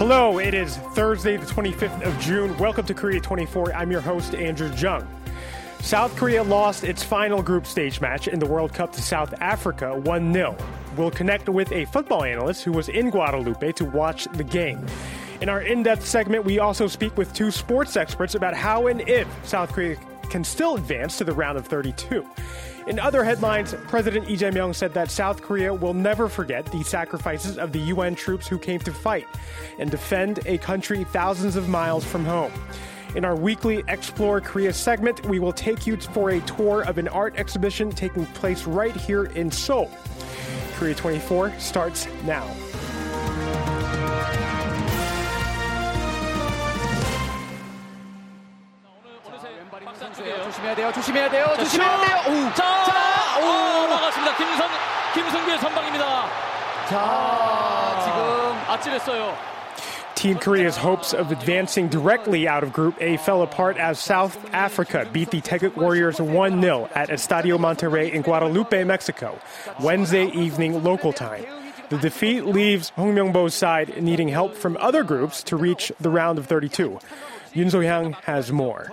Hello, it is Thursday, the 25th of June. Welcome to Korea 24. I'm your host, Andrew Jung. South Korea lost its final group stage match in the World Cup to South Africa 1-0. We'll connect with a football analyst who was in Guadalupe to watch the game. In our in-depth segment, we also speak with two sports experts about how and if South Korea can still advance to the round of 32. In other headlines, President Lee Jae-myung said that South Korea will never forget the sacrifices of the UN troops who came to fight and defend a country thousands of miles from home. In our weekly Explore Korea segment, we will take you for a tour of an art exhibition taking place right here in Seoul. Korea 24 starts now. 조심해야 돼요. 막았습니다. 김성규의 선방입니다. 지금 아찔했어요. Team Korea's hopes of advancing directly out of Group A fell apart as South Africa beat the Taeguk Warriors 1-0 at Estadio Monterrey in Guadalupe, Mexico, Wednesday evening local time. The defeat leaves Hong Myung-bo's side needing help from other groups to reach the round of 32. Yoon So-hyang has more.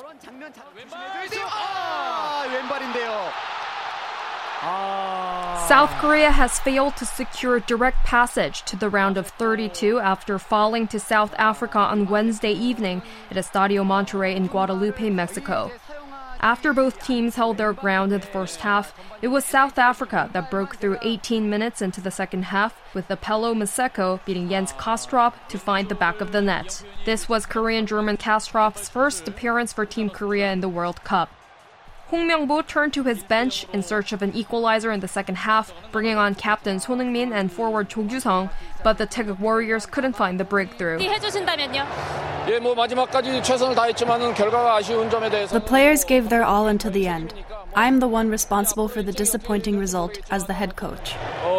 South Korea has failed to secure direct passage to the round of 32 after falling to South Africa on Wednesday evening at Estadio Monterrey in Guadalupe, Mexico. After both teams held their ground in the first half, it was South Africa that broke through 18 minutes into the second half, with Apello Maseko beating Jens Kastrop to find the back of the net. This was Korean-German Kastrop's first appearance for Team Korea in the World Cup. Hong Myung-bo turned to his bench in search of an equalizer in the second half, bringing on captain Son Heung-min and forward Cho Gyu-sung, but the Taeguk Warriors couldn't find the breakthrough. The players gave their all until the end. I'm the one responsible for the disappointing result as the head coach.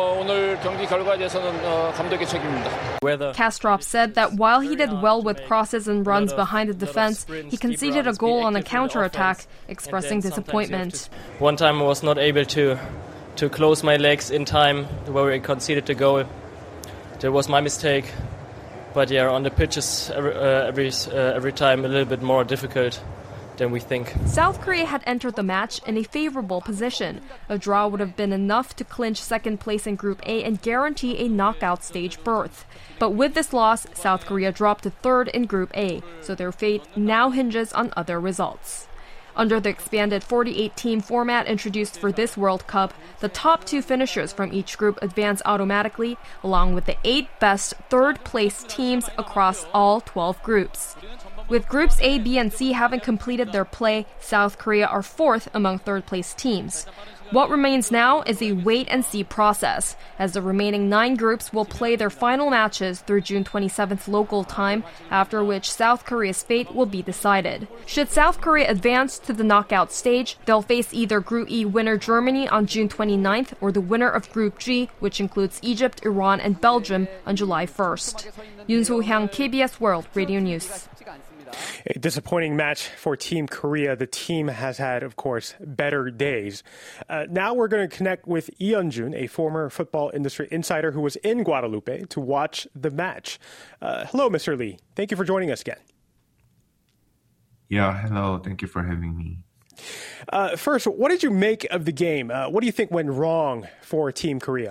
Kastrop said that while he did well with crosses and runs behind the defense, he conceded a goal on a counter-attack, expressing disappointment. One time I was not able to close my legs in time where we conceded the goal. That was my mistake. But yeah, on the pitch is every time a little bit more difficult than we think. South Korea had entered the match in a favorable position. A draw would have been enough to clinch second place in Group A and guarantee a knockout stage berth. But with this loss, South Korea dropped to third in Group A, so their fate now hinges on other results. Under the expanded 48-team format introduced for this World Cup, the top two finishers from each group advance automatically, along with the 8 best third-place teams across all 12 groups. With Groups A, B, and C having completed their play, South Korea are fourth among third-place teams. What remains now is a wait-and-see process, as the remaining 9 groups will play their final matches through June 27th local time, after which South Korea's fate will be decided. Should South Korea advance to the knockout stage, they'll face either Group E winner Germany on June 29th or the winner of Group G, which includes Egypt, Iran, and Belgium, on July 1st. Yoon So-hyang, KBS World Radio News. A disappointing match for Team Korea. The team has had, of course, better days. Now we're going to connect with Lee Yeon-jun, a former football industry insider who was in Guadalupe to watch the match. Hello, Mr. Lee. Thank you for joining us again. Yeah, hello. Thank you for having me. First, what did you make of the game? What do you think went wrong for Team Korea?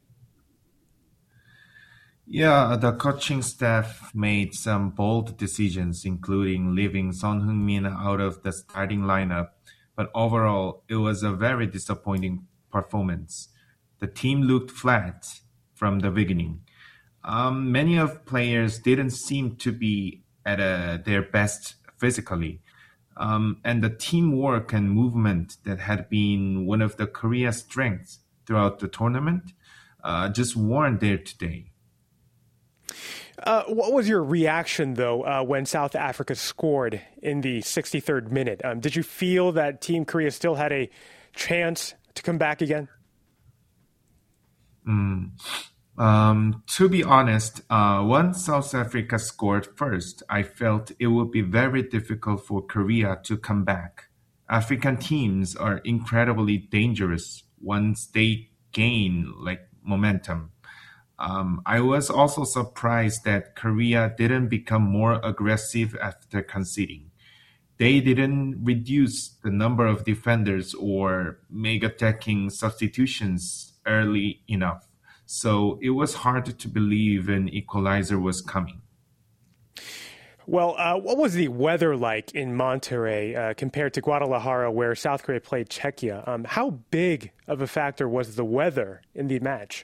Yeah, the coaching staff made some bold decisions, including leaving Son Heung-min out of the starting lineup. But overall, it was a very disappointing performance. The team looked flat from the beginning. Many of players didn't seem to be at their best physically. And the teamwork and movement that had been one of the Korea's strengths throughout the tournament just weren't there today. What was your reaction, though, when South Africa scored in the 63rd minute? Did you feel that Team Korea still had a chance to come back again? To be honest, once South Africa scored first, I felt it would be very difficult for Korea to come back. African teams are incredibly dangerous once they gain momentum. I was also surprised that Korea didn't become more aggressive after conceding. They didn't reduce the number of defenders or make attacking substitutions early enough. So it was hard to believe an equalizer was coming. Well, what was the weather like in Monterrey compared to Guadalajara, where South Korea played Czechia? How big of a factor was the weather in the match?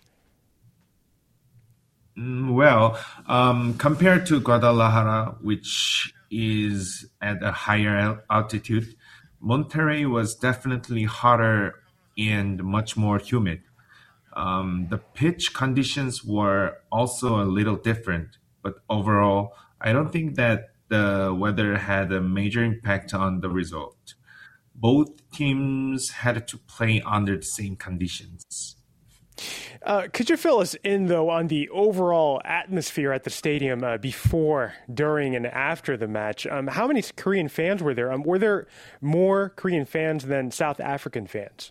Well, compared to Guadalajara, which is at a higher altitude, Monterrey was definitely hotter and much more humid. The pitch conditions were also a little different, but overall, I don't think that the weather had a major impact on the result. Both teams had to play under the same conditions. Could you fill us in, though, on the overall atmosphere at the stadium before, during, and after the match? How many Korean fans were there? Were there more Korean fans than South African fans?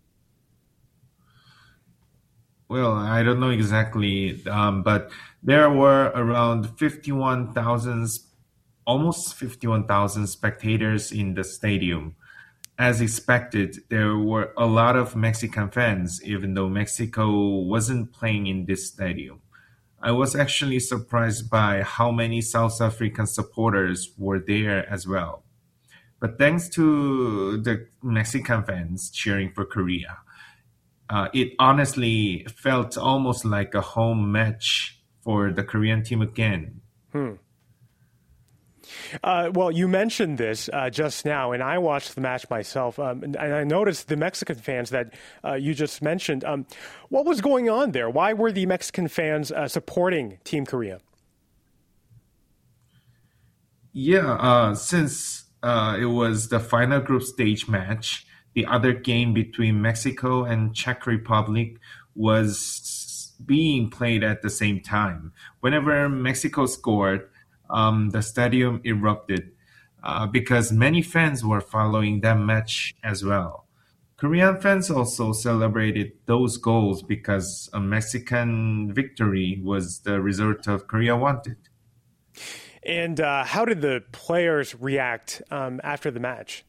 Well, I don't know exactly, but there were around 51,000, almost 51,000 spectators in the stadium. As expected, there were a lot of Mexican fans, even though Mexico wasn't playing in this stadium. I was actually surprised by how many South African supporters were there as well. But thanks to the Mexican fans cheering for Korea, it honestly felt almost like a home match for the Korean team again. Well, you mentioned this just now, and I watched the match myself, and I noticed the Mexican fans that you just mentioned. What was going on there? Why were the Mexican fans supporting Team Korea? Yeah, since it was the final group stage match, the other game between Mexico and Czech Republic was being played at the same time. Whenever Mexico scored, the stadium erupted because many fans were following that match as well. Korean fans also celebrated those goals because a Mexican victory was the result of Korea wanted. And how did the players react after the match?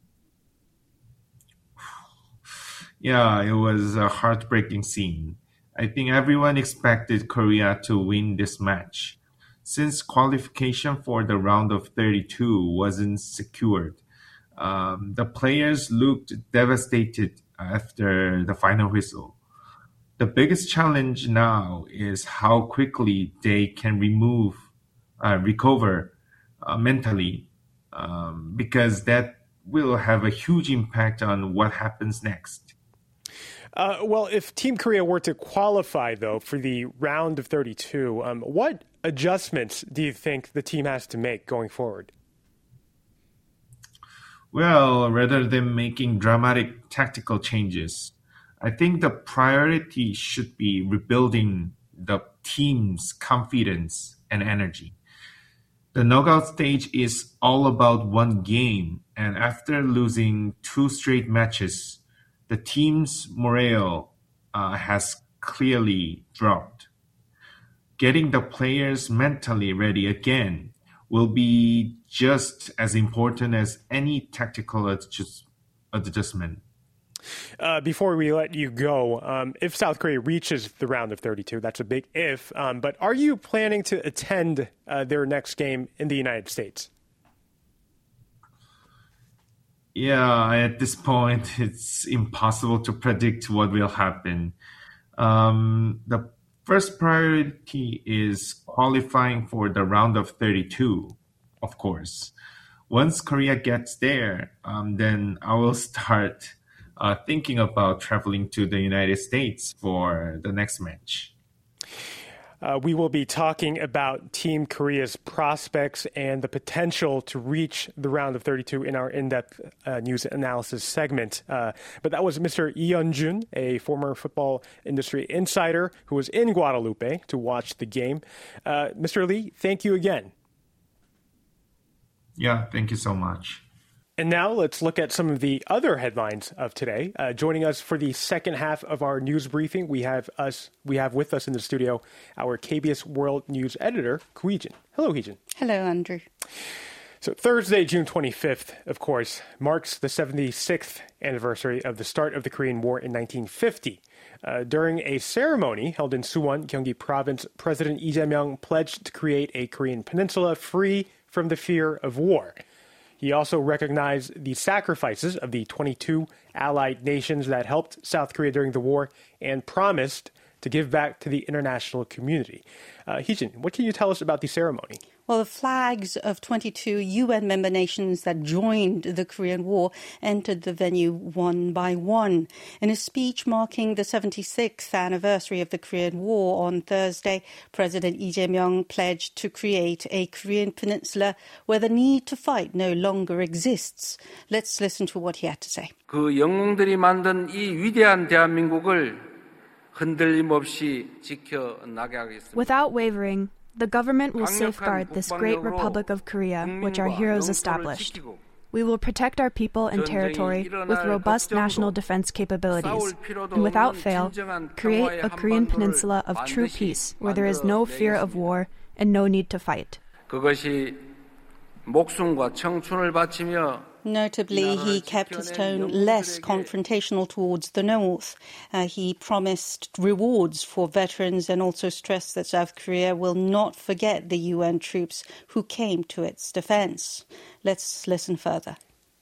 Yeah, it was a heartbreaking scene. I think everyone expected Korea to win this match. Since qualification for the round of 32 wasn't secured, the players looked devastated after the final whistle. The biggest challenge now is how quickly they can recover mentally, because that will have a huge impact on what happens next. Well, if Team Korea were to qualify, though, for the round of 32, what adjustments do you think the team has to make going forward? Well, rather than making dramatic tactical changes, I think the priority should be rebuilding the team's confidence and energy. The knockout stage is all about one game, and after losing 2 straight matches, the team's morale has clearly dropped. Getting the players mentally ready again will be just as important as any tactical adjustment. Before we let you go, if South Korea reaches the round of 32, that's a big if, but are you planning to attend their next game in the United States? Yeah, at this point, it's impossible to predict what will happen. The first priority is qualifying for the round of 32, of course. Once Korea gets there, then I will start thinking about traveling to the United States for the next match. We will be talking about Team Korea's prospects and the potential to reach the round of 32 in our in-depth news analysis segment. But that was Mr. Lee Hyun-jun, a former football industry insider who was in Guadalupe to watch the game. Mr. Lee, thank you again. Yeah, thank you so much. And now let's look at some of the other headlines of today. Joining us for the second half of our news briefing, we have with us in the studio our KBS World News editor, Koo Hee-jin. Hello, Hee-jin. Hello, Andrew. So Thursday, June 25th, of course, marks the 76th anniversary of the start of the Korean War in 1950. During a ceremony held in Suwon, Gyeonggi Province, President Lee Jae-myung pledged to create a Korean peninsula free from the fear of war. He also recognized the sacrifices of the 22 allied nations that helped South Korea during the war and promised to give back to the international community. Hee-jin, what can you tell us about the ceremony? Well, the flags of 22 UN member nations that joined the Korean War entered the venue one by one. In a speech marking the 76th anniversary of the Korean War on Thursday, President Lee Jae-myung pledged to create a Korean peninsula where the need to fight no longer exists. Let's listen to what he had to say. 그 영웅들이 만든 이 위대한 대한민국을 흔들림 없이 지켜나가게 하겠습니다. Without wavering, the government will safeguard this great Republic of Korea, which our heroes established. We will protect our people and territory with robust national defense capabilities, and without fail, create a Korean peninsula of true peace, where there is no fear of war and no need to fight. 그것이 목숨과 청춘을 바치며 Notably, he kept his tone less confrontational towards the North. He promised rewards for veterans and also stressed that South Korea will not forget the UN troops who came to its defense. Let's listen further.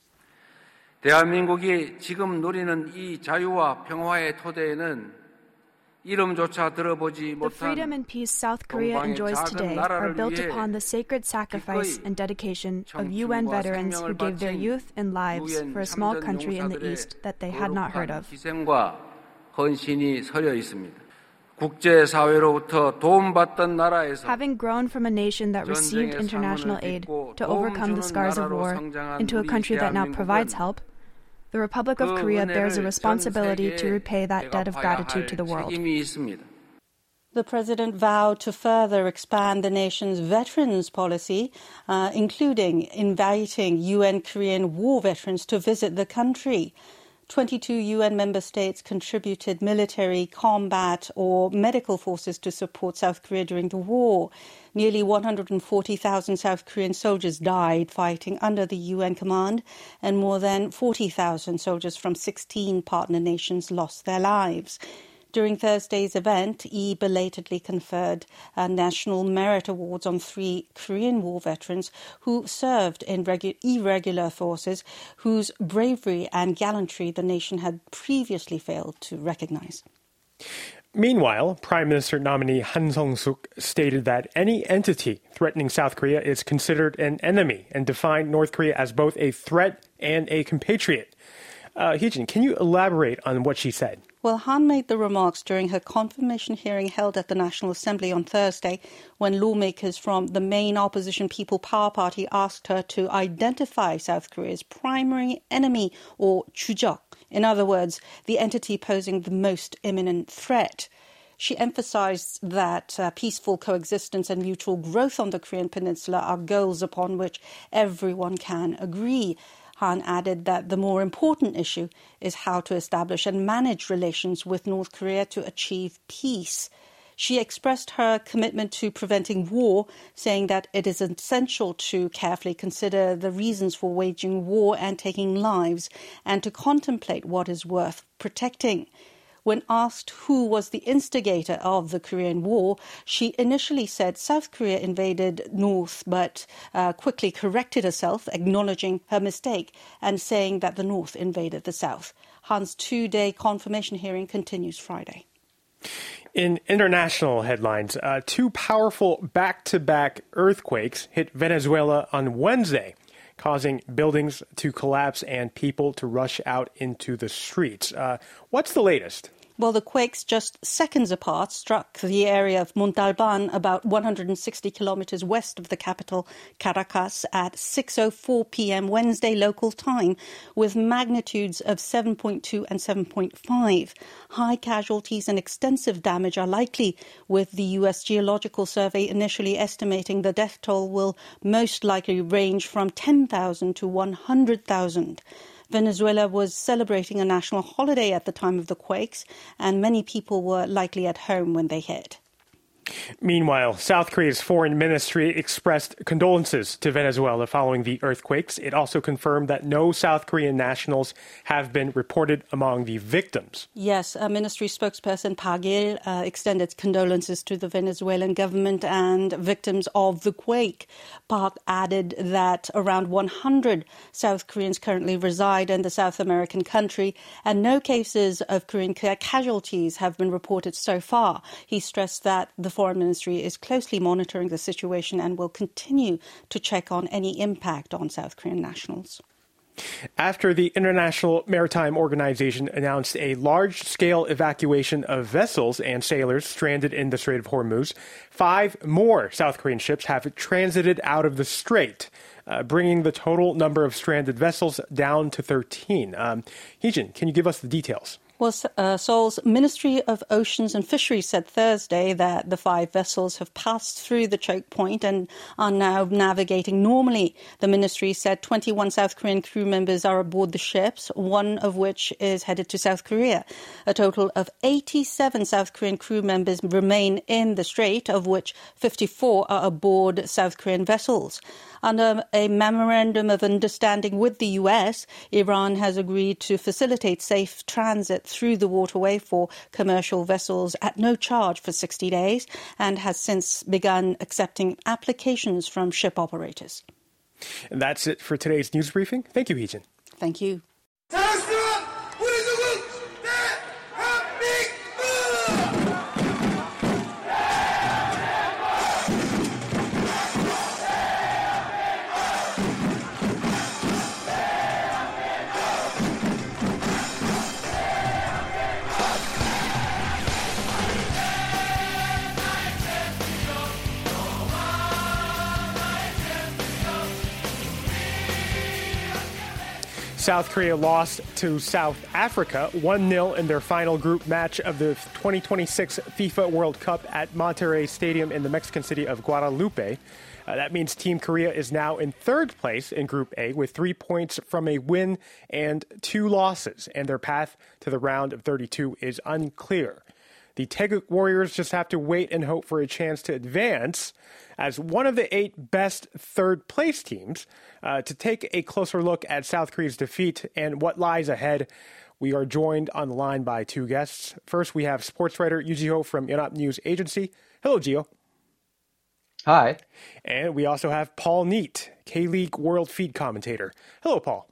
대한민국이 지금 누리는 이 자유와 평화의 토대에는 The freedom and peace South Korea enjoys today are built upon the sacred sacrifice and dedication of UN veterans who gave their youth and lives for a small country in the East that they had not heard of. Having grown from a nation that received international aid to overcome the scars of war into a country that now provides help, the Republic of Korea bears a responsibility to repay that debt of gratitude to the world. The president vowed to further expand the nation's veterans policy, including inviting UN Korean War veterans to visit the country. 22 UN member states contributed military, combat, or medical forces to support South Korea during the war. Nearly 140,000 South Korean soldiers died fighting under the UN command, and more than 40,000 soldiers from 16 partner nations lost their lives. During Thursday's event, Lee belatedly conferred National Merit Awards on 3 Korean War veterans who served in irregular forces, whose bravery and gallantry the nation had previously failed to recognize. Meanwhile, Prime Minister nominee Han Sung-suk stated that any entity threatening South Korea is considered an enemy and defined North Korea as both a threat and a compatriot. Hee-jin, can you elaborate on what she said? Well, Han made the remarks during her confirmation hearing held at the National Assembly on Thursday when lawmakers from the main opposition People Power Party asked her to identify South Korea's primary enemy, or 주적. In other words, the entity posing the most imminent threat. She emphasized that peaceful coexistence and mutual growth on the Korean peninsula are goals upon which everyone can agree. Han added that the more important issue is how to establish and manage relations with North Korea to achieve peace. She expressed her commitment to preventing war, saying that it is essential to carefully consider the reasons for waging war and taking lives, and to contemplate what is worth protecting. When asked who was the instigator of the Korean War, she initially said South Korea invaded North, but quickly corrected herself, acknowledging her mistake and saying that the North invaded the South. Han's 2-day confirmation hearing continues Friday. In international headlines, 2 powerful back-to-back earthquakes hit Venezuela on Wednesday, causing buildings to collapse and people to rush out into the streets. What's the latest? Well, the quakes just seconds apart struck the area of Montalban, about 160 kilometers west of the capital, Caracas, at 6:04 p.m. Wednesday local time, with magnitudes of 7.2 and 7.5. High casualties and extensive damage are likely, with the U.S. Geological Survey initially estimating the death toll will most likely range from 10,000 to 100,000. Venezuela was celebrating a national holiday at the time of the quakes, and many people were likely at home when they hit. Meanwhile, South Korea's foreign ministry expressed condolences to Venezuela following the earthquakes. It also confirmed that no South Korean nationals have been reported among the victims. Yes, ministry spokesperson Park Il extended condolences to the Venezuelan government and victims of the quake. Park added that around 100 South Koreans currently reside in the South American country, and no cases of Korean casualties have been reported so far. He stressed that the Foreign Ministry is closely monitoring the situation and will continue to check on any impact on South Korean nationals. After the International Maritime Organization announced a large-scale evacuation of vessels and sailors stranded in the Strait of Hormuz, 5 more South Korean ships have transited out of the strait, bringing the total number of stranded vessels down to 13. Heejin, can you give us the details? Well, Seoul's Ministry of Oceans and Fisheries said Thursday that the 5 vessels have passed through the choke point and are now navigating normally. The ministry said 21 South Korean crew members are aboard the ships, one of which is headed to South Korea. A total of 87 South Korean crew members remain in the strait, of which 54 are aboard South Korean vessels. Under a memorandum of understanding with the U.S., Iran has agreed to facilitate safe transit through the waterway for commercial vessels at no charge for 60 days and has since begun accepting applications from ship operators. And that's it for today's news briefing. Thank you, Heejin. Thank you. South Korea lost to South Africa 1-0 in their final group match of the 2026 FIFA World Cup at Monterrey Stadium in the Mexican city of Guadalupe. That means Team Korea is now in third place in Group A with 3 points from a win and 2 losses, and their path to the round of 32 is unclear. The Taeguk Warriors just have to wait and hope for a chance to advance as one of the 8 best third-place teams. To take a closer look at South Korea's defeat and what lies ahead, we are joined on the line by 2 guests. First, we have sports writer Yoo Ji-ho from Yonhap News Agency. Hello, Gio. Hi. And we also have Paul Neat, K-League World Feed commentator. Hello, Paul.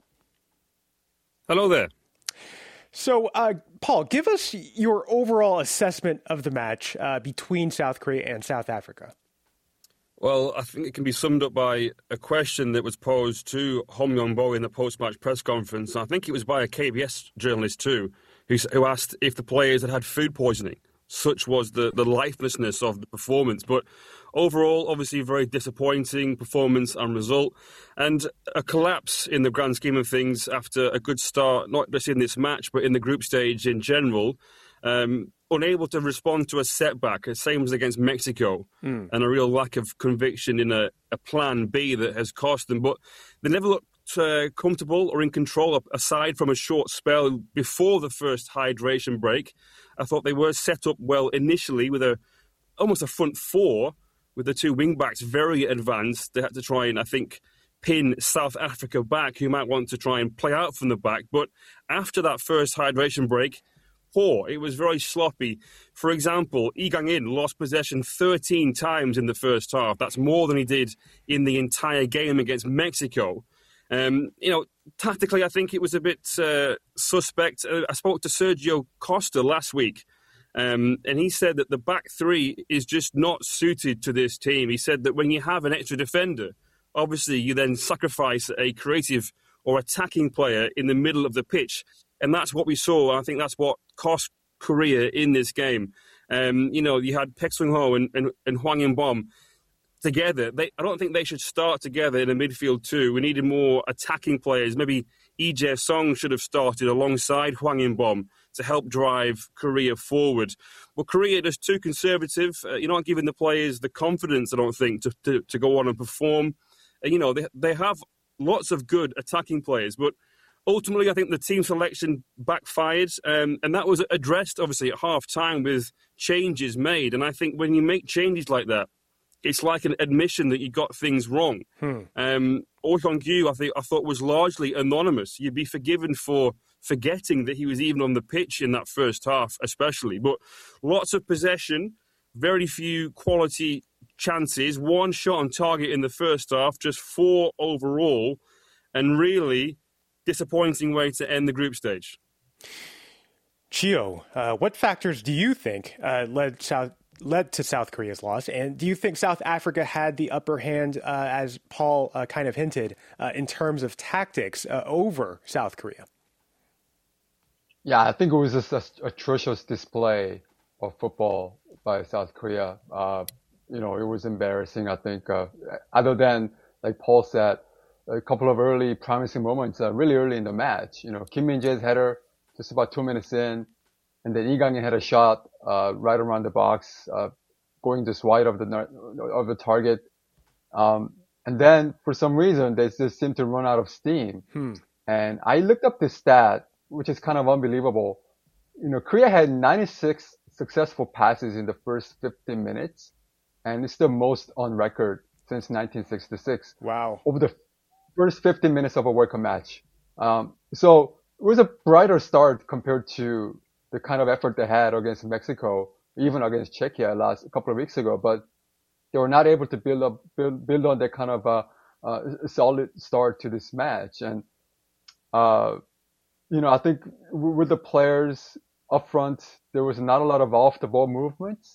Hello there. So, Paul, give us your overall assessment of the match between South Korea and South Africa. Well, I think it can be summed up by a question that was posed to Hong Yong-bo in the post-match press conference. I think it was by a KBS journalist too, who asked if the players had food poisoning. Such was the lifelessness of the performance. But overall, obviously, a very disappointing performance and result. And a collapse in the grand scheme of things after a good start, not just in this match, but in the group stage in general. Unable to respond to a setback, same as against Mexico, and a real lack of conviction in a plan B that has cost them. But they never looked comfortable or in control, aside from a short spell before the first hydration break. I thought they were set up well initially with almost a front 4, with the 2 wing-backs very advanced. They had to try and, I think, pin South Africa back, who might want to try and play out from the back. But after that first hydration break, poor. It was very sloppy. For example, Lee Gang-in lost possession 13 times in the first half. That's more than he did in the entire game against Mexico. Tactically, I think it was a bit suspect. I spoke to Sergio Costa last week, and he said that the back 3 is just not suited to this team. He said that when you have an extra defender, obviously you then sacrifice a creative or attacking player in the middle of the pitch. And that's what we saw. I think that's what cost Korea in this game. You had Paek Sung-ho and Hwang In-bom together. I don't think they should start together in a midfield too. We needed more attacking players. Maybe Lee Jae-sung should have started alongside Hwang In-bom to help drive Korea forward. Well, Korea is too conservative. You're not giving the players the confidence, I don't think, to go on and perform. They have lots of good attacking players, but ultimately I think the team selection backfired, and that was addressed, obviously, at half-time with changes made. And I think when you make changes like that, it's like an admission that you got things wrong. Oh Hyung-gyu, I thought, was largely anonymous. You'd be forgiven for forgetting that he was even on the pitch in that first half, especially. But lots of possession, very few quality chances, one shot on target in the first half, just 4 overall, and really disappointing way to end the group stage. Chio, what factors do you think led to South Korea's loss? And do you think South Africa had the upper hand, as Paul kind of hinted, in terms of tactics over South Korea? Yeah, I think it was just an atrocious display of football by South Korea. It was embarrassing, I think. Other than, like Paul said, a couple of early promising moments, really early in the match. Kim Min-jae's header just about 2 minutes in, and then Lee Gang-in had a shot right around the box, going just wide of the target. And then for some reason, they just seemed to run out of steam. And I looked up this stat, which is kind of unbelievable. Korea had 96 successful passes in the first 15 minutes, and it's the most on record since 1966. Wow. Over the first 15 minutes of a World Cup match. So it was a brighter start compared to the kind of effort they had against Mexico, even against Czechia a couple of weeks ago. But they were not able to build on that kind of a solid start to this match. And I think with the players up front, there was not a lot of off-the-ball movements.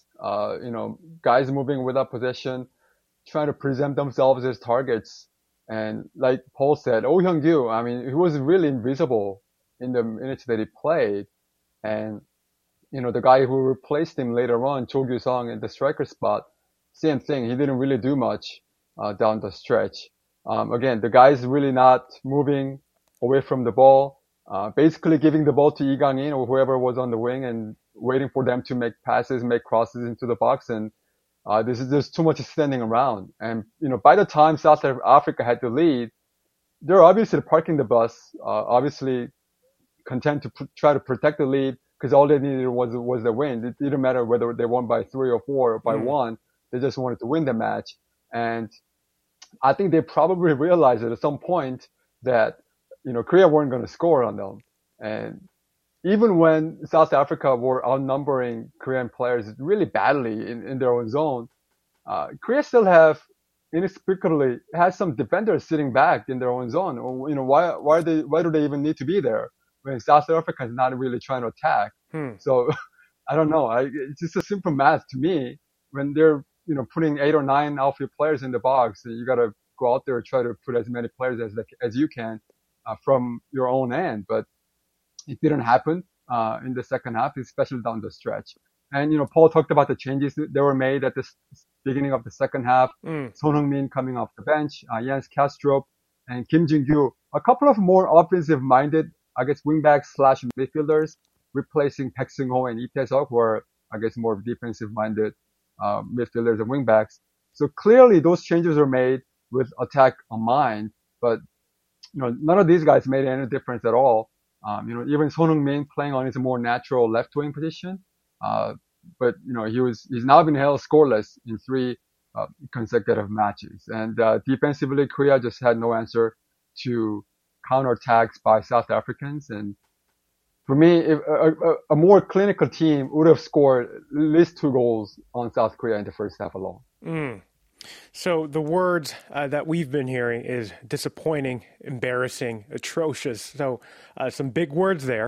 Guys moving without possession, trying to present themselves as targets. And like Paul said, Oh Hyung-gyu, he was really invisible in the minutes that he played. And, the guy who replaced him later on, Cho Gyu-sung, in the striker spot, same thing. He didn't really do much down the stretch. Again, the guy's really not moving away from the ball. Basically giving the ball to Lee Gang-in or whoever was on the wing and waiting for them to make passes, make crosses into the box. And this is just too much standing around. And, by the time South Africa had the lead, they're obviously parking the bus, obviously content to try to protect the lead because all they needed was the win. It didn't matter whether they won by 3 or 4 or by 1. They just wanted to win the match. And I think they probably realized at some point that Korea weren't going to score on them. And even when South Africa were outnumbering Korean players really badly in their own zone, Korea still inexplicably has some defenders sitting back in their own zone. Why do they even need to be there when South Africa is not really trying to attack? So I don't know. It's just a simple math to me. When they're putting 8 or 9 outfield players in the box, you got to go out there and try to put as many players as you can. From your own end, but it didn't happen in the second half, especially down the stretch. And Paul talked about the changes that were made at the beginning of the second half. Son Heung-min coming off the bench, Jens Kastrup, and Kim Jin-gyu. A couple of more offensive-minded, wingbacks / midfielders, replacing Paek Sung-ho and Lee Tae-seok, who are more defensive-minded midfielders and wingbacks. So clearly, those changes were made with attack on mind, but none of these guys made any difference at all. Even Son Heung-min playing on his more natural left wing position. But he's now been held scoreless in 3 consecutive matches. And defensively, Korea just had no answer to counterattacks by South Africans. And for me, if a more clinical team would have scored at least 2 goals on South Korea in the first half alone. So the words that we've been hearing is disappointing, embarrassing, atrocious. So some big words there.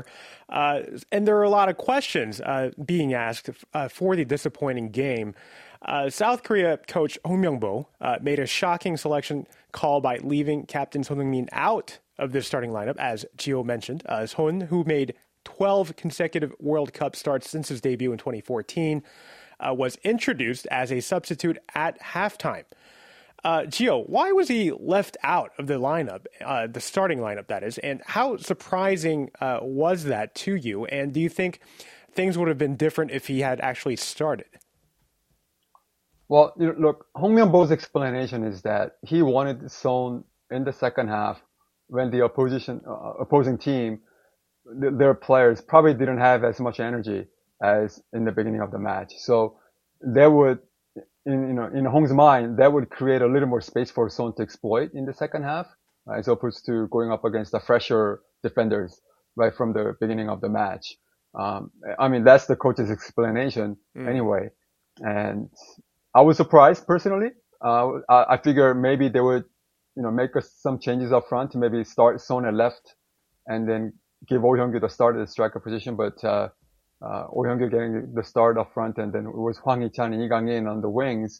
And there are a lot of questions being asked for the disappointing game. South Korea coach Oh Myung-bo made a shocking selection call by leaving captain Son Heung-min out of the starting lineup, as Chio mentioned. Son, who made 12 consecutive World Cup starts since his debut in 2014, was introduced as a substitute at halftime. Gio, why was he left out of the lineup, the starting lineup, that is, and how surprising was that to you? And do you think things would have been different if he had actually started? Well, look, Hong Myeong-bo's explanation is that he wanted Son in the second half when the opposing team, their players probably didn't have as much energy as in the beginning of the match. So that would, in Hong's mind, that would create a little more space for Son to exploit in the second half, as opposed to going up against the fresher defenders right from the beginning of the match. I mean, that's the coach's explanation anyway. And I was surprised personally. I figure maybe they would, make some changes up front to maybe start Son at left and then give Oh Hyung-kyu the start at the striker position. But Oh Hyung-kyu getting the start up front, and then it was Hwang Hee-chan and Lee Kang-in on the wings.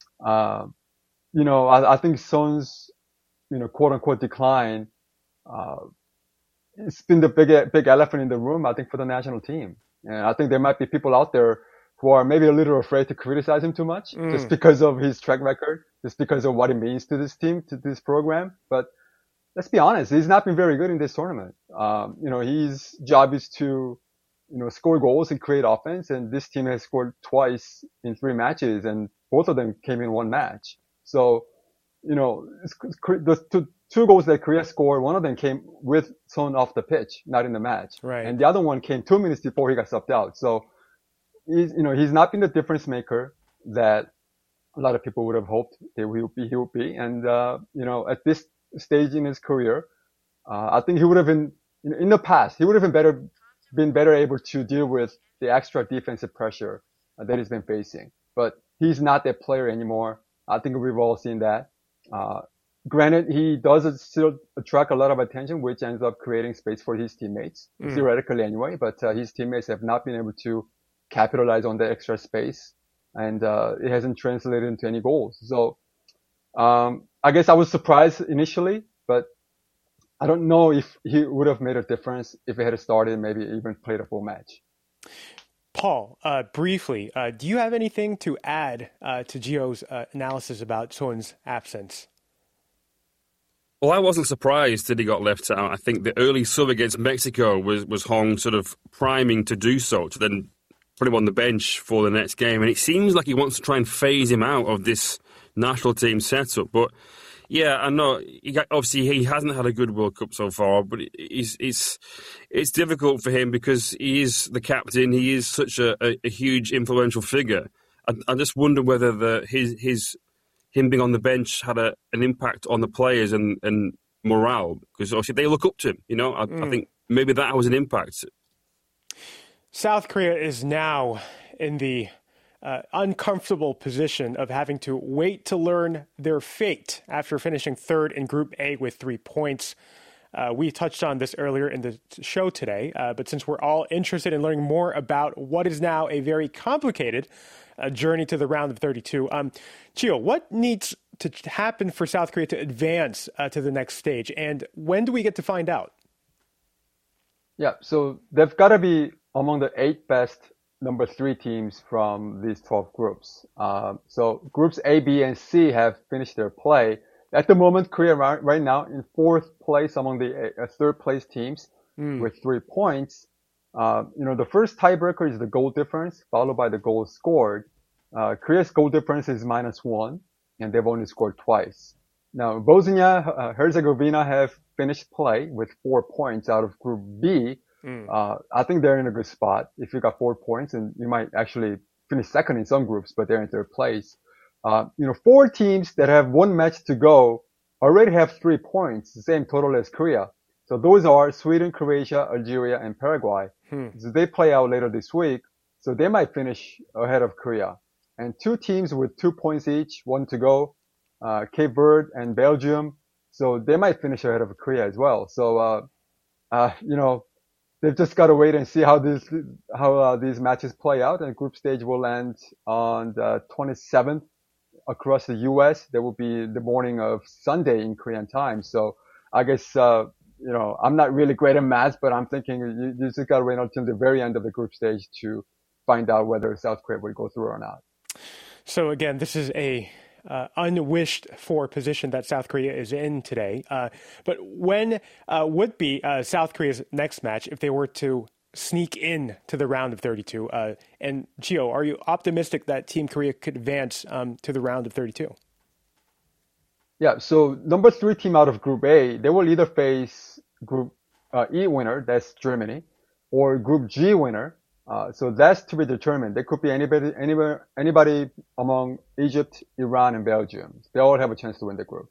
I think Son's, quote unquote decline, it's been the big elephant in the room, I think, for the national team. And I think there might be people out there who are maybe a little afraid to criticize him too much just because of his track record, just because of what it means to this team, to this program. But let's be honest, he's not been very good in this tournament. His job is to, score goals and create offense. And this team has scored twice in 3 matches, and both of them came in 1 match. So, the 2 goals that Korea scored, one of them came with Son off the pitch, not in the match. Right. And the other one came 2 minutes before he got subbed out. So, he's not been the difference maker that a lot of people would have hoped that he would be. And, at this stage in his career, I think he would have been, in the past, he would have been better able to deal with the extra defensive pressure that he's been facing. But he's not that player anymore. I think we've all seen that. Granted, he does still attract a lot of attention, which ends up creating space for his teammates, theoretically anyway, but his teammates have not been able to capitalize on the extra space, and it hasn't translated into any goals. So I guess I was surprised initially, but I don't know if he would have made a difference if he had started, maybe even played a full match. Paul, briefly, do you have anything to add to Gio's analysis about Son's absence? Well, I wasn't surprised that he got left out. I think the early sub against Mexico was Hong sort of priming to do so, to then put him on the bench for the next game. And it seems like he wants to try and phase him out of this national team setup. But yeah, I know, obviously he hasn't had a good World Cup so far, but it's difficult for him because he is the captain. He is such a huge influential figure. I just wonder whether him being on the bench had an impact on the players and morale, because obviously they look up to him. I think maybe that was an impact. South Korea is now in the uncomfortable position of having to wait to learn their fate after finishing 3rd in Group A with 3 points. We touched on this earlier in the show today, but since we're all interested in learning more about what is now a very complicated journey to the round of 32, Gio, what needs to happen for South Korea to advance to the next stage, and when do we get to find out? Yeah, so they've got to be among the 8 best number 3 teams from these 12 groups. So groups A, B, and C have finished their play. At the moment, Korea right now in 4th place among the 3rd place teams with 3 points. The first tiebreaker is the goal difference, followed by the goals scored. Korea's goal difference is -1, and they've only scored twice. Now, Bosnia Herzegovina have finished play with 4 points out of Group B. I think they're in a good spot. If you got 4 points, and you might actually finish 2nd in some groups, but they're in 3rd place. 4 teams that have 1 match to go already have 3 points, the same total as Korea. So those are Sweden, Croatia, Algeria, and Paraguay. So they play out later this week, so they might finish ahead of Korea. And 2 teams with 2 points each, 1 to go, Cape Verde and Belgium. So they might finish ahead of Korea as well. So, they've just got to wait and see how these matches play out. And group stage will end on the 27th across the U.S. There will be the morning of Sunday in Korean time. So I guess I'm not really great at math, but I'm thinking you just got to wait until the very end of the group stage to find out whether South Korea will go through or not. So again, this is a unwished for position that South Korea is in today. But when would be South Korea's next match if they were to sneak in to the round of 32? And Gio, are you optimistic that Team Korea could advance to the round of 32? Yeah, so number 3 team out of Group A, they will either face Group E winner, that's Germany, or Group G winner. So that's to be determined. There could be anybody among Egypt, Iran, and Belgium. They all have a chance to win the group.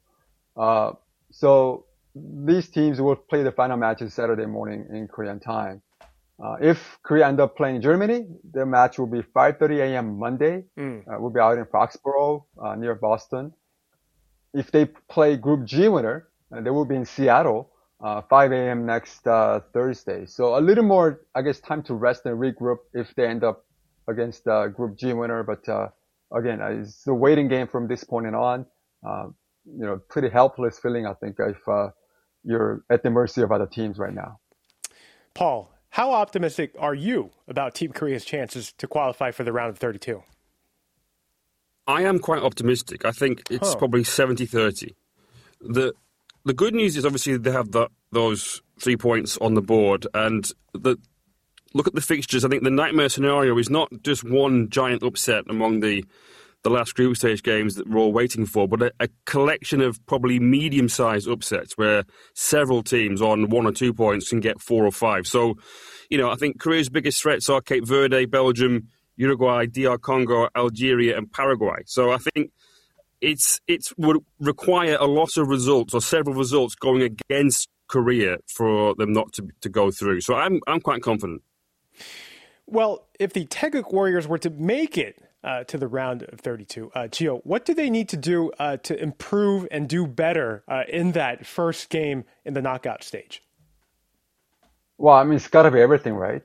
So these teams will play the final matches Saturday morning in Korean time. If Korea end up playing Germany, the match will be 5:30 a.m. Monday. We'll be out in Foxborough, near Boston. If they play Group G winner, they will be in Seattle, 5 a.m. next Thursday. So a little more, I guess, time to rest and regroup if they end up against Group G winner. But again, it's a waiting game from this point on. Pretty helpless feeling, I think, if you're at the mercy of other teams right now. Paul, how optimistic are you about Team Korea's chances to qualify for the round of 32? I am quite optimistic. I think it's probably 70-30. The good news is obviously they have those 3 points on the board, and look at the fixtures. I think the nightmare scenario is not just one giant upset among the last group stage games that we're all waiting for, but a collection of probably medium-sized upsets where several teams on 1 or 2 points can get 4 or 5. So, I think Korea's biggest threats are Cape Verde, Belgium, Uruguay, DR Congo, Algeria, and Paraguay. So I think it would require a lot of results or several results going against Korea for them not to go through. So I'm quite confident. Well, if the Taeguk Warriors were to make it to the round of 32, Gio, what do they need to do to improve and do better in that first game in the knockout stage? Well, I mean, it's got to be everything, right?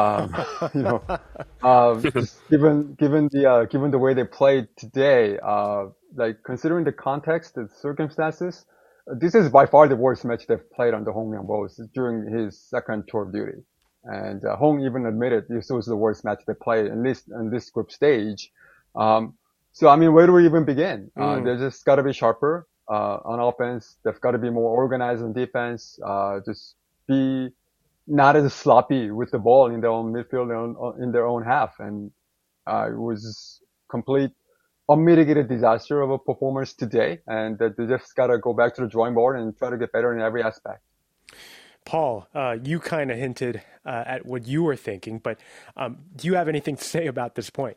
Just given the way they played today, considering the context, the circumstances, this is by far the worst match they've played under Hong Myung-bo during his second tour of duty. And Hong even admitted this was the worst match they played, at least in this group stage. So, I mean, where do we even begin? They just got to be sharper on offense. They've got to be more organized on defense. Just be not as sloppy with the ball in their own midfield, in their own half. And it was complete unmitigated disaster of a performance today. And that they just got to go back to the drawing board and try to get better in every aspect. Paul, you kind of hinted at what you were thinking, but do you have anything to say about this point?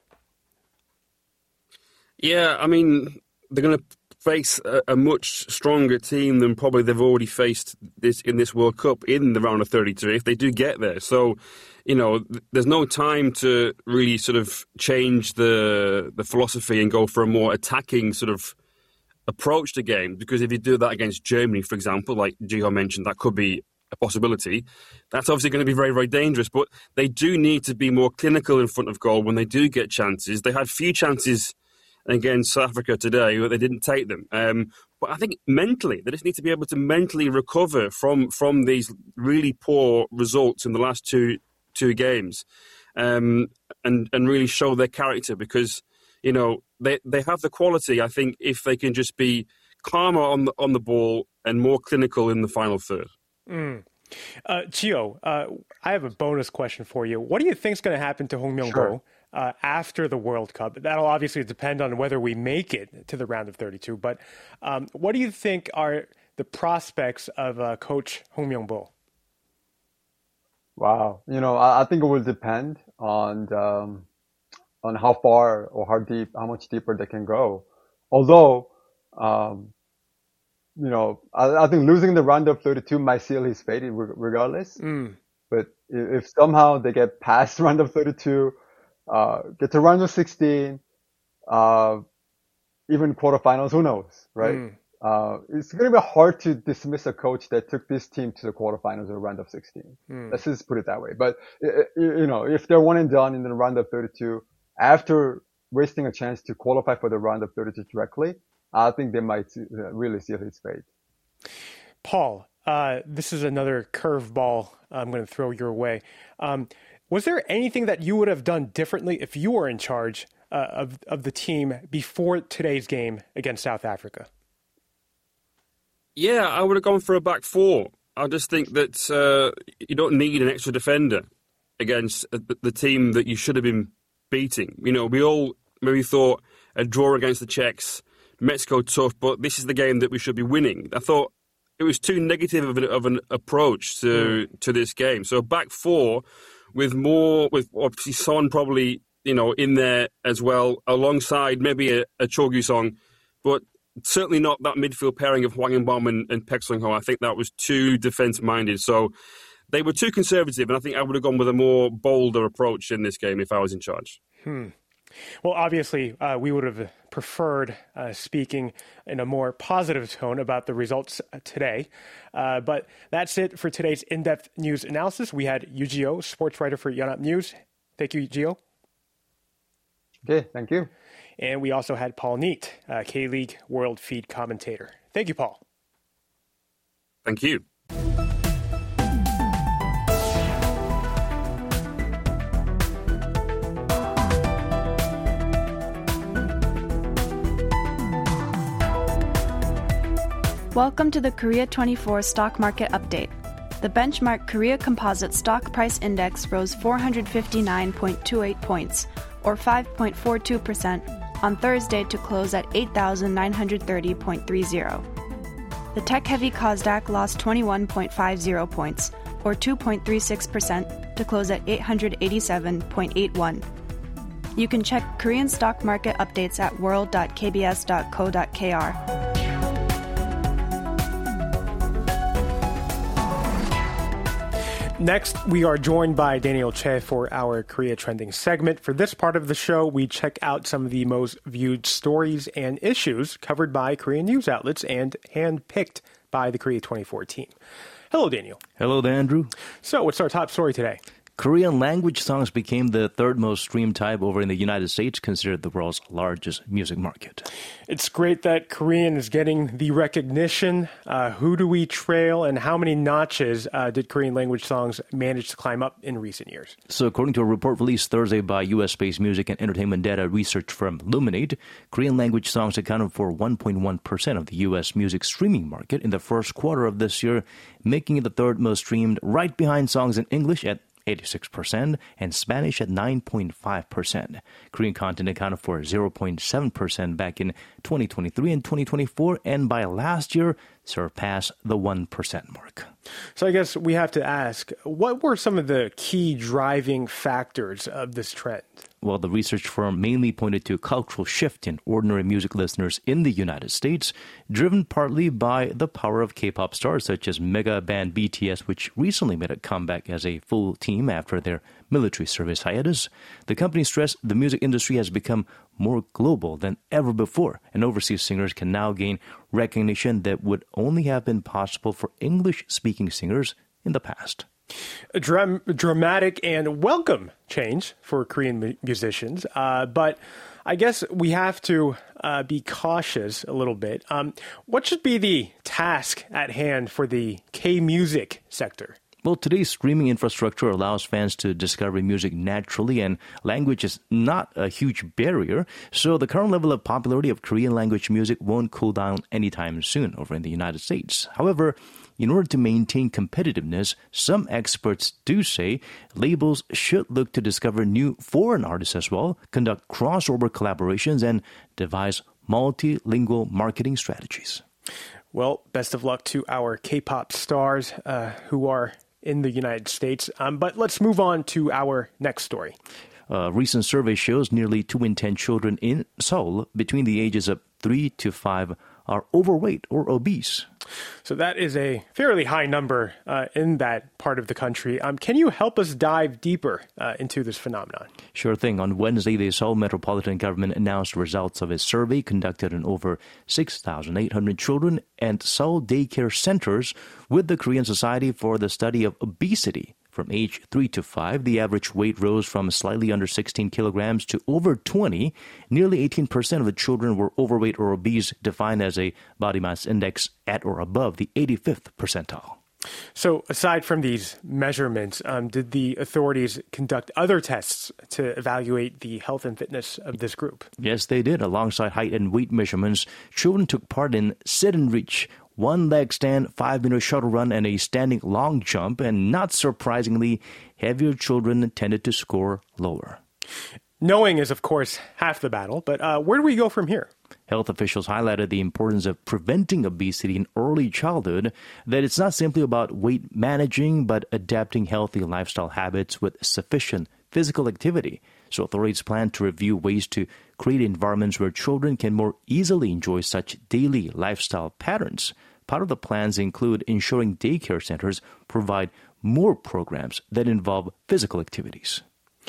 Yeah, I mean, they're going to face a much stronger team than probably they've already faced in this World Cup in the round of 33 if they do get there. So, there's no time to really sort of change the philosophy and go for a more attacking sort of approach to games, because if you do that against Germany, for example, like Gio mentioned, that could be a possibility. That's obviously going to be very, very dangerous, but they do need to be more clinical in front of goal when they do get chances. They had few chances against South Africa today, but they didn't take them. But I think mentally, they just need to be able to mentally recover from these really poor results in the last two games, and really show their character, because they have the quality. I think if they can just be calmer on the ball and more clinical in the final third. Gio, I have a bonus question for you. What do you think is going to happen to Hong Myung-bo after the World Cup? That'll obviously depend on whether we make it to the round of 32. But what do you think are the prospects of Coach Hong Myung-bo? Wow, I think it will depend on how far or how much deeper they can go. Although, I think losing the round of 32 might seal his fate regardless. But if somehow they get past round of 32, get to round of 16, even quarterfinals, who knows, right? It's going to be hard to dismiss a coach that took this team to the quarterfinals or round of 16. Let's just put it that way. But, if they're one and done in the round of 32, after wasting a chance to qualify for the round of 32 directly, I think they might really seal his fate. Paul, This is another curveball I'm going to throw your way. Was there anything that you would have done differently if you were in charge of the team before today's game against South Africa? Yeah, I would have gone for a back four. I just think that you don't need an extra defender against the team that you should have been beating. You know, we all maybe thought a draw against the Czechs, Mexico tough, but this is the game that we should be winning. I thought it was too negative of an approach to this game. So back four with obviously Son probably, you know, in there as well, alongside maybe a Cho Gyu-song, but certainly not that midfield pairing of Hwang In-beom and Paek Sung-ho. I think that was too defence-minded. So they were too conservative, and I think I would have gone with a more bolder approach in this game if I was in charge. Well, obviously, we would have preferred speaking in a more positive tone about the results today. But that's it for today's in-depth news analysis. We had Yu Ji-oh, sports writer for Yonhap News. Thank you, Ji-oh. Okay, thank you. And we also had Paul Neate, K-League World Feed commentator. Thank you, Paul. Thank you. Welcome to the Korea 24 Stock Market Update. The benchmark Korea Composite Stock Price Index rose 459.28 points, or 5.42%, on Thursday to close at 8,930.30. The tech-heavy Kosdaq lost 21.50 points, or 2.36%, to close at 887.81. You can check Korean stock market updates at world.kbs.co.kr. Next, we are joined by Daniel Che for our Korea Trending segment. For this part of the show, we check out some of the most viewed stories and issues covered by Korean news outlets and handpicked by the Korea 24 team. Hello, Daniel. Hello there, Andrew. So, what's our top story today? Korean language songs became the third most streamed type over in the United States, considered the world's largest music market. It's great that Korean is getting the recognition. Who do we trail, and how many notches did Korean language songs manage to climb up in recent years? So according to a report released Thursday by U.S.-based music and entertainment data research firm Luminate, Korean language songs accounted for 1.1% of the U.S. music streaming market in the first quarter of this year, making it the third most streamed, right behind songs in English at 86% and Spanish at 9.5%. Korean content accounted for 0.7% back in 2023 and 2024, and by last year surpassed the 1% mark. So I guess we have to ask, what were some of the key driving factors of this trend? Well, the research firm mainly pointed to a cultural shift in ordinary music listeners in the United States, driven partly by the power of K-pop stars such as mega band BTS, which recently made a comeback as a full team after their military service hiatus. The company stressed the music industry has become more global than ever before, and overseas singers can now gain recognition that would only have been possible for English-speaking singers in the past. A dramatic and welcome change for Korean musicians, but I guess we have to be cautious a little bit. What should be the task at hand for the K-music sector? Well, today's streaming infrastructure allows fans to discover music naturally, and language is not a huge barrier. So the current level of popularity of Korean language music won't cool down anytime soon over in the United States. However, in order to maintain competitiveness, some experts do say labels should look to discover new foreign artists as well, conduct crossover collaborations, and devise multilingual marketing strategies. Well, best of luck to our K-pop stars who are in the United States. But let's move on to our next story. A recent survey shows nearly 2 in 10 children in Seoul between the ages of 3 to 5 are overweight or obese. So that is a fairly high number in that part of the country. Can you help us dive deeper into this phenomenon? Sure thing. On Wednesday, the Seoul Metropolitan Government announced results of a survey conducted on over 6,800 children and Seoul daycare centers with the Korean Society for the Study of Obesity. From age 3 to 5, the average weight rose from slightly under 16 kilograms to over 20. Nearly 18% of the children were overweight or obese, defined as a body mass index at or above the 85th percentile. So aside from these measurements, did the authorities conduct other tests to evaluate the health and fitness of this group? Yes, they did. Alongside height and weight measurements, children took part in sit and reach, one-leg stand, 5-meter shuttle run, and a standing long jump. And not surprisingly, heavier children tended to score lower. Knowing is, of course, half the battle, but where do we go from here? Health officials highlighted the importance of preventing obesity in early childhood, that it's not simply about weight managing, but adapting healthy lifestyle habits with sufficient physical activity. So authorities plan to review ways to create environments where children can more easily enjoy such daily lifestyle patterns. Part of the plans include ensuring daycare centers provide more programs that involve physical activities.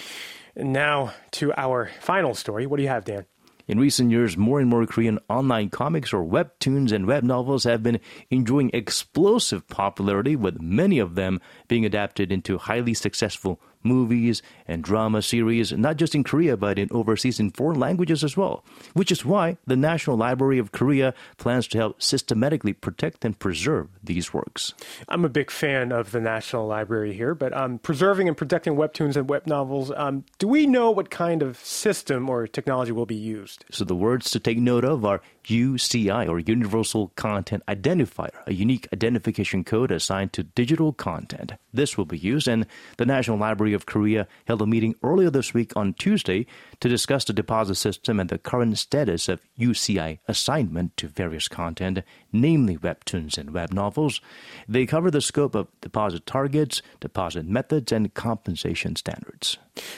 And now to our final story. What do you have, Dan? In recent years, more and more Korean online comics or webtoons and web novels have been enjoying explosive popularity, with many of them being adapted into highly successful movies and drama series, not just in Korea, but in overseas in foreign languages as well. Which is why the National Library of Korea plans to help systematically protect and preserve these works. I'm a big fan of the National Library here, but preserving and protecting webtoons and web novels, do we know what kind of system or technology will be used? So the words to take note of are UCI, or Universal Content Identifier, a unique identification code assigned to digital content. This will be used, and the National Library of Korea held a meeting earlier this week on Tuesday to discuss the deposit system and the current status of UCI assignment to various content, namely webtoons and web novels. They cover the scope of deposit targets, deposit methods, and compensation standards.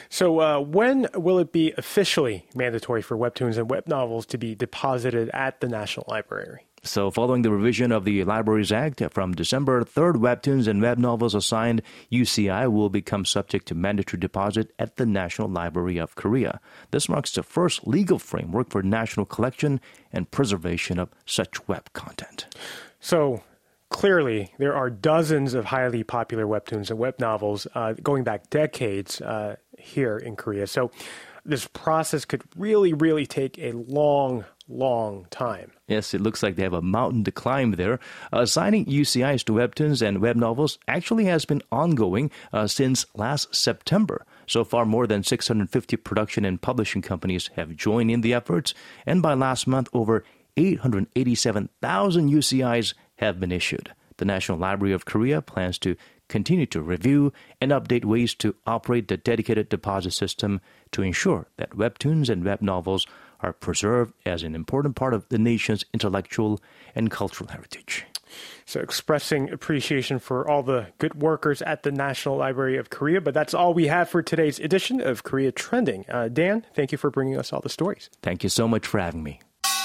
So when will it be officially mandatory for webtoons and web novels to be deposited at the National Library? So following the revision of the Libraries Act, from December 3rd, webtoons and web novels assigned UCI will become subject to mandatory deposit at the National Library of Korea. This marks the first legal framework for national collection and preservation of such web content. So clearly, there are dozens of highly popular webtoons and web novels going back decades here in Korea. So this process could really take a long time. Yes, it looks like they have a mountain to climb there. Assigning UCIs to webtoons and web novels actually has been ongoing since last September. So far, more than 650 production and publishing companies have joined in the efforts, and by last month, over 887,000 UCIs have been issued. The National Library of Korea plans to continue to review and update ways to operate the dedicated deposit system to ensure that webtoons and web novels are preserved as an important part of the nation's intellectual and cultural heritage. So expressing appreciation for all the good workers at the National Library of Korea. But that's all we have for today's edition of Korea Trending. Dan, thank you for bringing us all the stories. Thank you so much for having me.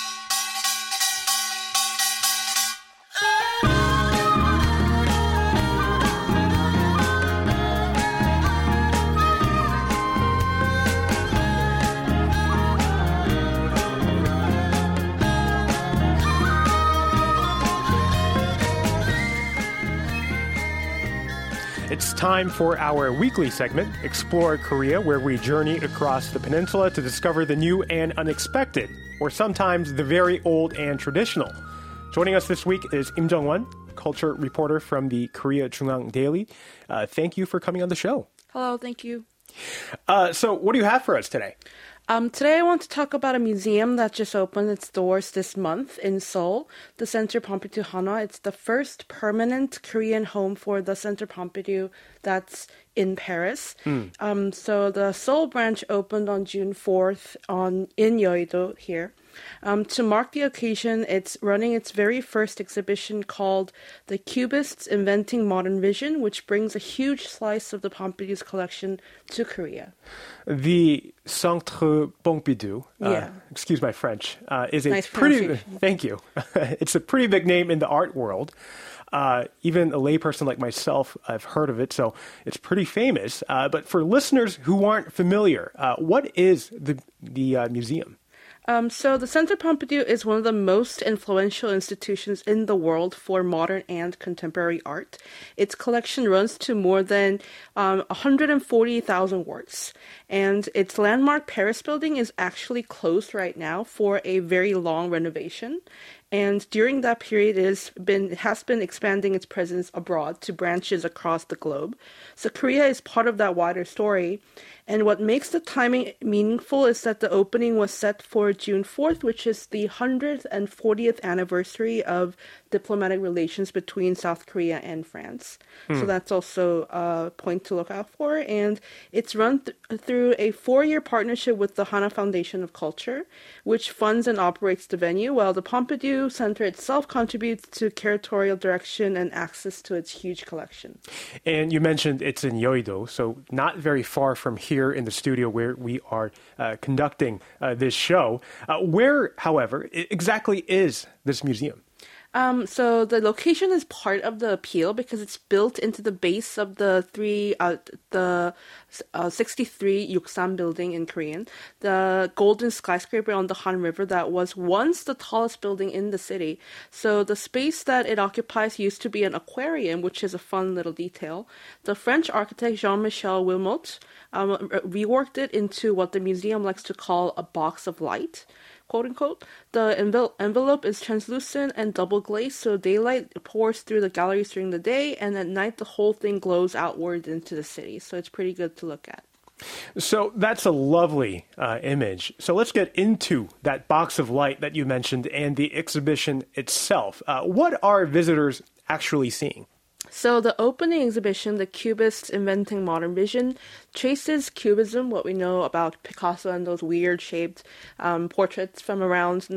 It's time for our weekly segment, Explore Korea, where we journey across the peninsula to discover the new and unexpected, or sometimes the very old and traditional. Joining us this week is Im Jung-won, culture reporter from the Korea JoongAng Daily. Thank you for coming on the show. Hello, thank you. So what do you have for us today? Today I want to talk about a museum that just opened its doors this month in Seoul, the Centre Pompidou Hanwha. It's the first permanent Korean home for the Centre Pompidou that's in Paris. So the Seoul branch opened on June 4th in Yeouido here. To mark the occasion, it's running its very first exhibition called The Cubists Inventing Modern Vision, which brings a huge slice of the Pompidou's collection to Korea. The Centre Pompidou, excuse my French, is a nice pretty, thank you. It's a pretty big name in the art world. Even a layperson like myself, I've heard of it, so it's pretty famous. But for listeners who aren't familiar, what is the museum? So the Centre Pompidou is one of the most influential institutions in the world for modern and contemporary art. Its collection runs to more than 140,000 works. And its landmark Paris building is actually closed right now for a very long renovation. And during that period, it has been expanding its presence abroad to branches across the globe. So Korea is part of that wider story. And what makes the timing meaningful is that the opening was set for June 4th, which is the 140th anniversary of diplomatic relations between South Korea and France. So that's also a point to look out for. And it's run through a 4-year partnership with the Hana Foundation of Culture, which funds and operates the venue, while the Pompidou Center itself contributes to curatorial direction and access to its huge collection. And you mentioned it's in Yeouido, so not very far from here in the studio where we are conducting this show. Where, however, exactly is this museum? So the location is part of the appeal because it's built into the base of the 63 Yuksan building in Korean, the golden skyscraper on the Han River that was once the tallest building in the city. So the space that it occupies used to be an aquarium, which is a fun little detail. The French architect Jean-Michel Wilmot reworked it into what the museum likes to call a box of light, quote unquote. The envelope is translucent and double glazed, so daylight pours through the galleries during the day, and at night the whole thing glows outward into the city. So it's pretty good to look at. So that's a lovely image. So let's get into that box of light that you mentioned and the exhibition itself. What are visitors actually seeing? So the opening exhibition, The Cubists Inventing Modern Vision, traces Cubism, what we know about Picasso and those weird-shaped portraits from around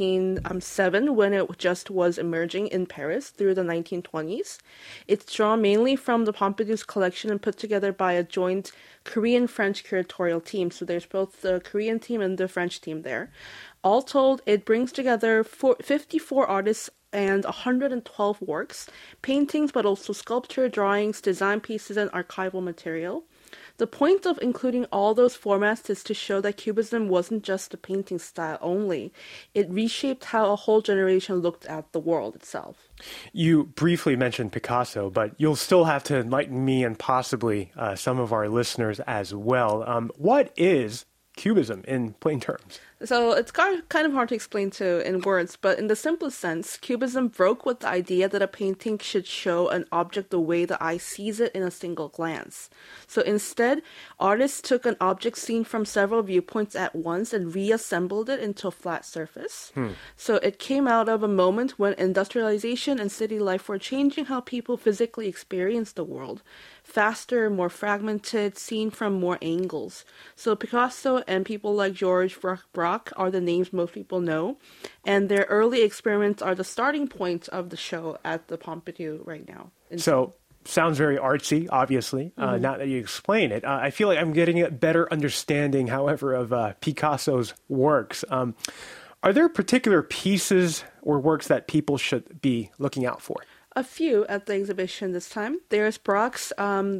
1907, when it just was emerging in Paris, through the 1920s. It's drawn mainly from the Pompidou's collection and put together by a joint Korean-French curatorial team. So there's both the Korean team and the French team there. All told, it brings together 54 artists and 112 works, paintings, but also sculpture, drawings, design pieces, and archival material. The point of including all those formats is to show that Cubism wasn't just a painting style only. It reshaped how a whole generation looked at the world itself. You briefly mentioned Picasso, but you'll still have to enlighten me and possibly some of our listeners as well. What is Cubism in plain terms? So it's kind of hard to explain in words, but in the simplest sense, Cubism broke with the idea that a painting should show an object the way the eye sees it in a single glance. So instead, artists took an object seen from several viewpoints at once and reassembled it into a flat surface. So it came out of a moment when industrialization and city life were changing how people physically experienced the world. Faster, more fragmented, seen from more angles. So Picasso and people like Georges Braque are the names most people know, and their early experiments are the starting point of the show at the Pompidou right now. So, sounds very artsy, obviously, now that you explain it. I feel like I'm getting a better understanding, however, of Picasso's works. Are there particular pieces or works that people should be looking out for? A few at the exhibition this time. There's Braque's,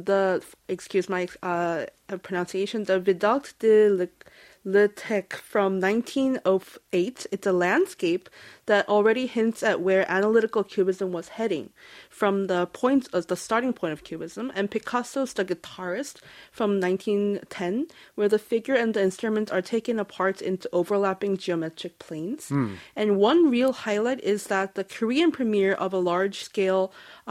excuse my pronunciation, the Vidocq de l'Éthique from 1908. It's a landscape that already hints at where analytical Cubism was heading, from the starting point of Cubism, and Picasso's The Guitarist from 1910, where the figure and the instrument are taken apart into overlapping geometric planes. And one real highlight is that the Korean premiere of a large-scale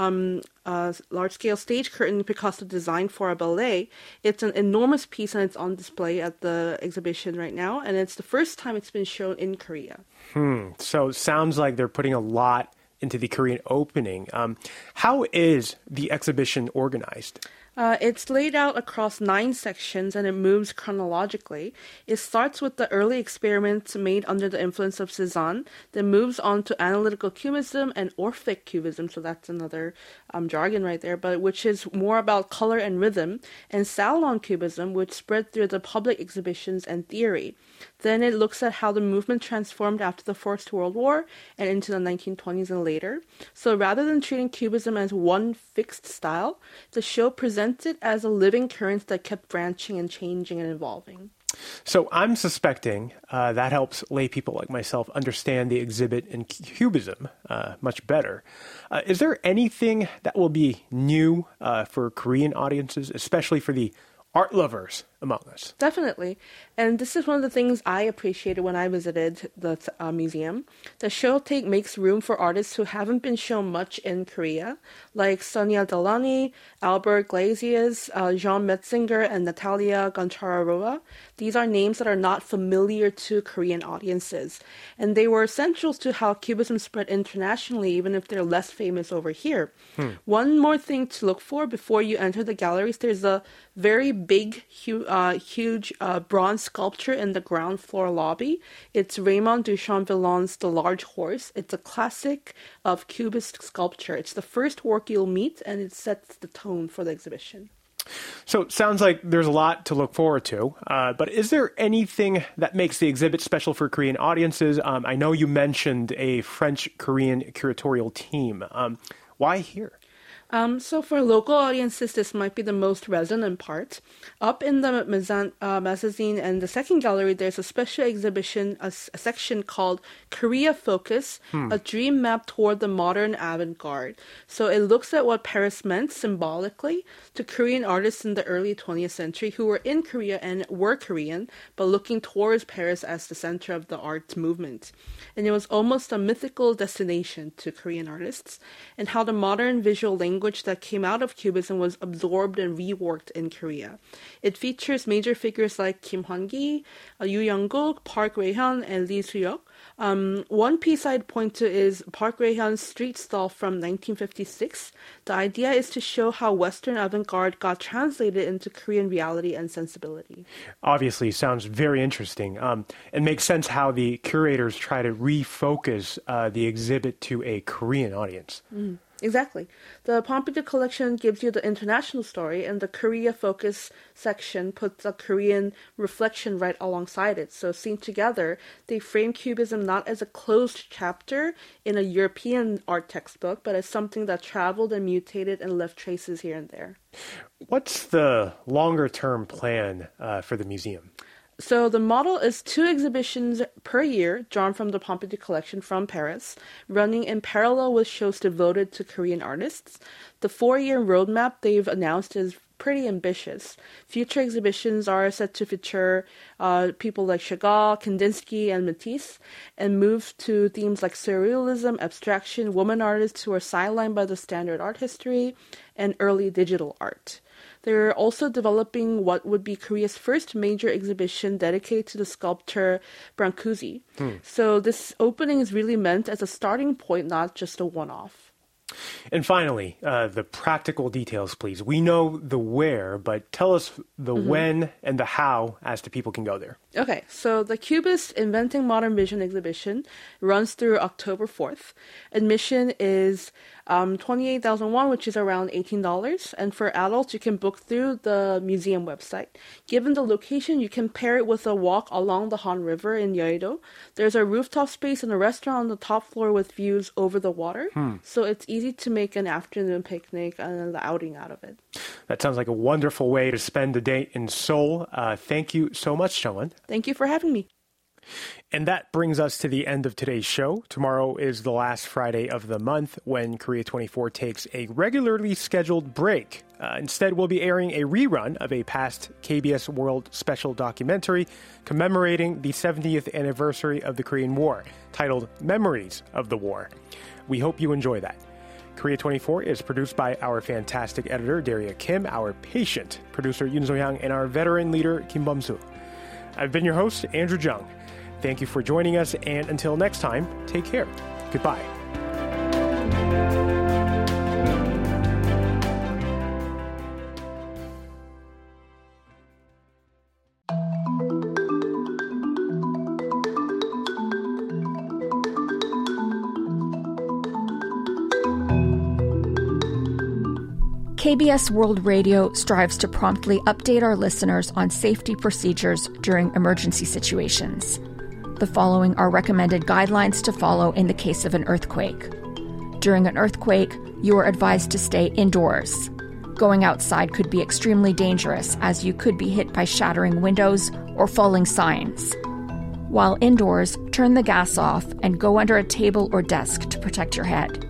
stage curtain Picasso designed for a ballet. It's an enormous piece and it's on display at the exhibition right now, and it's the first time it's been shown in Korea. So it sounds like they're putting a lot into the Korean opening. How is the exhibition organized? It's laid out across 9 sections and it moves chronologically. It starts with the early experiments made under the influence of Cézanne, then moves on to analytical cubism and Orphic cubism, so that's another jargon right there, but which is more about color and rhythm, and Salon cubism, which spread through the public exhibitions and theory. Then it looks at how the movement transformed after the First World War and into the 1920s and later. So rather than treating cubism as one fixed style, the show presents it as a living current that kept branching and changing and evolving. So I'm suspecting that helps lay people like myself understand the exhibit in Cubism much better. Is there anything that will be new for Korean audiences, especially for the art lovers among us. Definitely. And this is one of the things I appreciated when I visited the museum. The show makes room for artists who haven't been shown much in Korea, like Sonia Delany, Albert Glaziers, Jean Metzinger, and Natalia Goncharova. These are names that are not familiar to Korean audiences. And they were essential to how Cubism spread internationally, even if they're less famous over here. One more thing to look for before you enter the galleries, there's a very big, huge bronze sculpture in the ground floor lobby. It's Raymond Duchamp-Villon's The Large Horse. It's a classic of Cubist sculpture. It's the first work you'll meet, and it sets the tone for the exhibition. So it sounds like there's a lot to look forward to, but is there anything that makes the exhibit special for Korean audiences? I know you mentioned a French-Korean curatorial team. Why here? So for local audiences, this might be the most resonant part. Up in the mezzanine and the second gallery, there's a special exhibition, a section called Korea Focus, a dream map toward the modern avant-garde. So it looks at what Paris meant symbolically to Korean artists in the early 20th century who were in Korea and were Korean, but looking towards Paris as the center of the art movement. And it was almost a mythical destination to Korean artists, and how the modern visual language that came out of Cubism was absorbed and reworked in Korea. It features major figures like Kim Hwan-gi, Yoo Young-guk, Park Rae-hyun, and Lee Soo-hyuk. One piece I'd point to is Park Rae-hyun's street stall from 1956. The idea is to show how Western avant-garde got translated into Korean reality and sensibility. Obviously, sounds very interesting. It makes sense how the curators try to refocus the exhibit to a Korean audience. Exactly. The Pompidou collection gives you the international story, and the Korea Focus section puts a Korean reflection right alongside it. So seen together, they frame Cubism not as a closed chapter in a European art textbook, but as something that traveled and mutated and left traces here and there. What's the longer-term plan for the museum? So the model is 2 exhibitions per year drawn from the Pompidou collection from Paris, running in parallel with shows devoted to Korean artists. The 4-year roadmap they've announced is pretty ambitious. Future exhibitions are set to feature people like Chagall, Kandinsky, and Matisse, and move to themes like surrealism, abstraction, woman artists who are sidelined by the standard art history, and early digital art. They're also developing what would be Korea's first major exhibition dedicated to the sculptor Brancusi. So this opening is really meant as a starting point, not just a one-off. And finally, the practical details, please. We know the where, but tell us the when and the how as to people can go there. Okay, so the Cubist Inventing Modern Vision exhibition runs through October 4th. Admission is 28,000 won, which is around $18. And for adults, you can book through the museum website. Given the location, you can pair it with a walk along the Han River in Yeouido. There's a rooftop space and a restaurant on the top floor with views over the water. So it's easy to make an afternoon picnic and the outing out of it. That sounds like a wonderful way to spend the day in Seoul. Thank you so much, Sean. Thank you for having me. And that brings us to the end of today's show. Tomorrow is the last Friday of the month when Korea 24 takes a regularly scheduled break. Instead, we'll be airing a rerun of a past KBS World special documentary commemorating the 70th anniversary of the Korean War, titled Memories of the War. We hope you enjoy that. Korea 24 is produced by our fantastic editor, Daria Kim, our patient producer, Yoon So-hyang, and our veteran leader, Kim Bum-soo. I've been your host, Andrew Jung. Thank you for joining us, and until next time, take care. Goodbye. KBS World Radio strives to promptly update our listeners on safety procedures during emergency situations. The following are recommended guidelines to follow in the case of an earthquake. During an earthquake, you are advised to stay indoors. Going outside could be extremely dangerous, as you could be hit by shattering windows or falling signs. While indoors, turn the gas off and go under a table or desk to protect your head.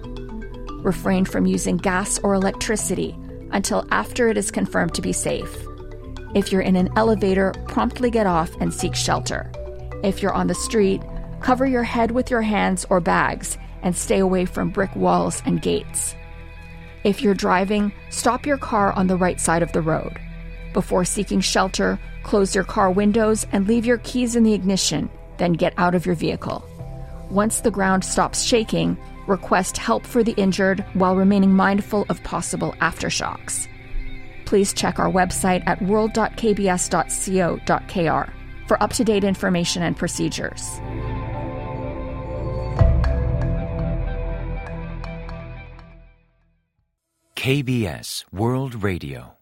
Refrain from using gas or electricity until after it is confirmed to be safe. If you're in an elevator, promptly get off and seek shelter. If you're on the street, cover your head with your hands or bags and stay away from brick walls and gates. If you're driving, stop your car on the right side of the road. Before seeking shelter, close your car windows and leave your keys in the ignition, then get out of your vehicle. Once the ground stops shaking, request help for the injured while remaining mindful of possible aftershocks. Please check our website at world.kbs.co.kr for up-to-date information and procedures. KBS World Radio.